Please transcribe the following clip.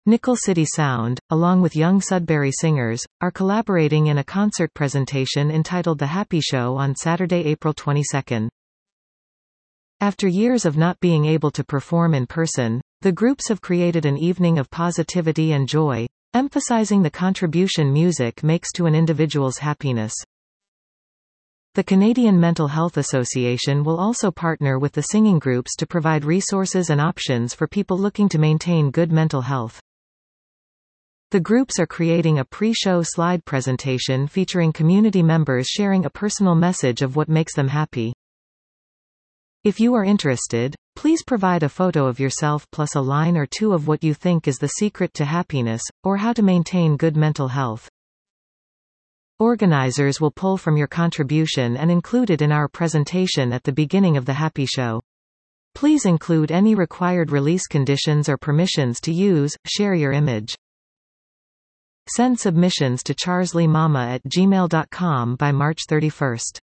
Nickel City Sound, along with young Sudbury singers, are collaborating in a concert presentation entitled The Happy Show on Saturday, April 22. After years of not being able to perform in person, the groups have created an evening of positivity and joy, emphasizing the contribution music makes to an individual's happiness. The Canadian Mental Health Association will also partner with the singing groups to provide resources and options for people looking to maintain good mental health. The groups are creating a pre-show slide presentation featuring community members sharing a personal message of what makes them happy. If you are interested, please provide a photo of yourself plus a line or two of what you think is the secret to happiness, or how to maintain good mental health. Organizers will pull from your contribution and include it in our presentation at the beginning of the Happy Show. Please include any required release conditions or permissions to use, share your image. Send submissions to charslymama@gmail.com by March 31.